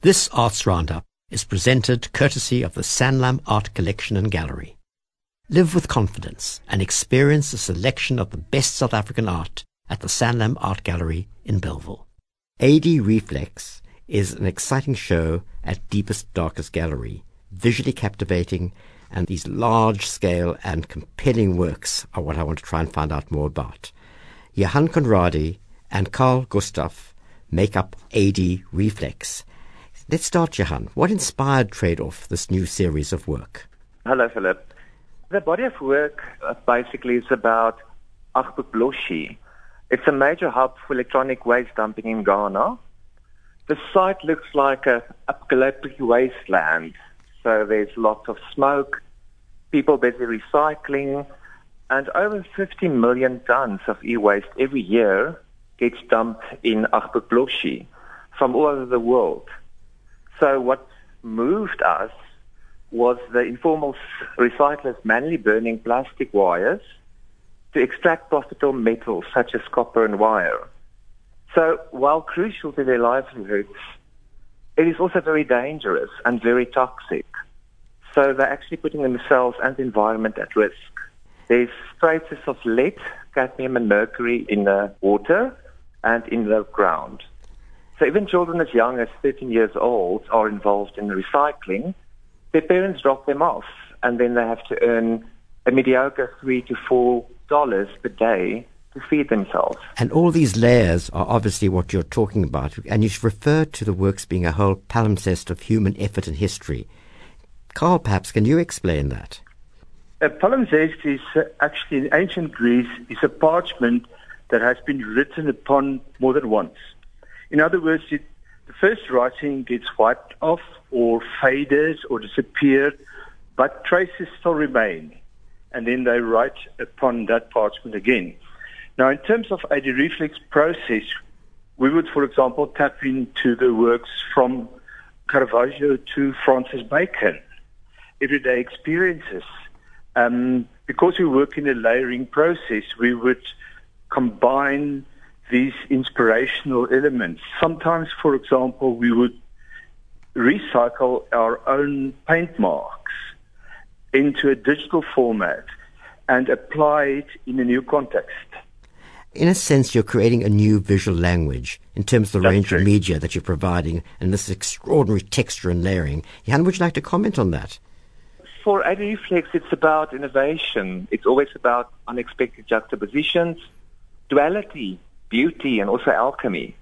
This Arts Roundup is presented courtesy of the Sanlam Art Collection and Gallery. Live with confidence and experience a selection of the best South African art at the Sanlam Art Gallery in Bellville. AD Reflex is an exciting show at Deepest Darkest Gallery, visually captivating, and these large-scale and compelling works are what I want to try and find out more about. Johan Conradi and Carl Gustav make up AD Reflex. Let's start, Johan. What inspired Trade-Off, this new series of work? Hello, Philip. The body of work basically is about Agbogbloshie. It's a major hub for electronic waste dumping in Ghana. The site looks like an apocalyptic wasteland. So there's lots of smoke, people busy recycling, and over 50 million tons of e-waste every year gets dumped in Agbogbloshie from all over the world. So what moved us was the informal recyclers manually burning plastic wires to extract profitable metals such as copper and wire. So while crucial to their livelihoods, it is also very dangerous and very toxic. So they're actually putting themselves and the environment at risk. There's traces of lead, cadmium and mercury in the water and in the ground. So even children as young as 13 years old are involved in recycling. Their parents drop them off, and then they have to earn a mediocre $3 to $4 per day to feed themselves. And all these layers are obviously what you're talking about, and you've referred to the works being a whole palimpsest of human effort and history. Carl, perhaps, can you explain that? A palimpsest is actually, in ancient Greece, is a parchment that has been written upon more than once. In other words, the first writing gets wiped off or faded or disappeared, but traces still remain. And then they write upon that parchment again. Now, in terms of AD Reflex process, we would, for example, tap into the works from Caravaggio to Francis Bacon, everyday experiences. Because we work in a layering process, we would combine these inspirational elements. Sometimes, for example, we would recycle our own paint marks into a digital format and apply it in a new context. In a sense, you're creating a new visual language in terms of the range of media that you're providing and this extraordinary texture and layering. Johan, would you like to comment on that? For AD Reflex, it's about innovation. It's always about unexpected juxtapositions, duality, beauty, and also alchemy.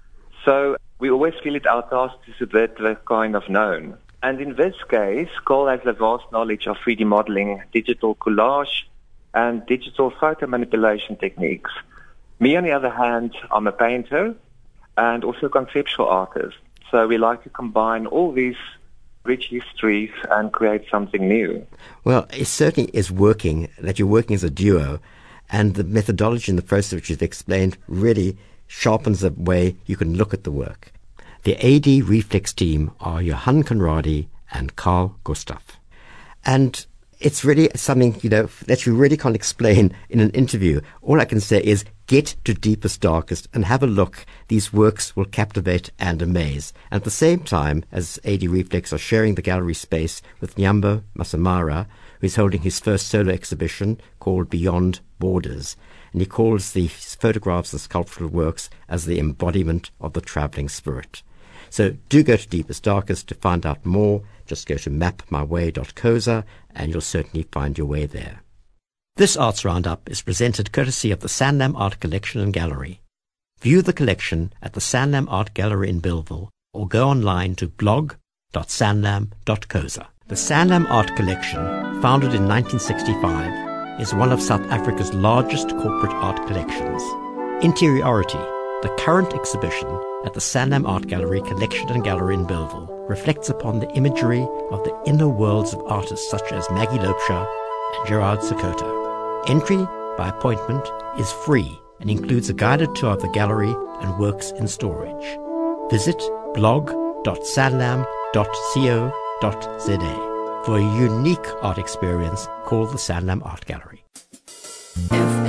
So we always feel it our task to subvert the kind of known. And in this case, Cole has a vast knowledge of 3D modeling, digital collage, and digital photo manipulation techniques. Me, on the other hand, I'm a painter and also a conceptual artist. So we like to combine all these rich histories and create something new. Well, it certainly is working, that you're working as a duo, and the methodology and the process which you've explained really sharpens the way you can look at the work. The AD Reflex team are Johan Conradi and Carl Gustav. And it's really something, that you really can't explain in an interview. All I can say is get to Deepest Darkest and have a look. These works will captivate and amaze. And at the same time, as AD Reflex are sharing the gallery space with Nyambo Masamara, who is holding his first solo exhibition called Beyond Borders. And he calls the photographs and sculptural works as the embodiment of the travelling spirit. So do go to Deepest Darkest to find out more. Just go to mapmyway.coza and you'll certainly find your way there. This Arts Roundup is presented courtesy of the Sanlam Art Collection and Gallery. View the collection at the Sanlam Art Gallery in Bellville or go online to blog.sanlam.coza. The Sanlam Art Collection, founded in 1965, is one of South Africa's largest corporate art collections. Interiority, the current exhibition at the Sanlam Art Gallery Collection and Gallery in Bellville, reflects upon the imagery of the inner worlds of artists such as Maggie Lopesha and Gerard Sakota. Entry by appointment is free and includes a guided tour of the gallery and works in storage. Visit blog.sanlam.co.za. For a unique art experience, call the Sanlam Art Gallery.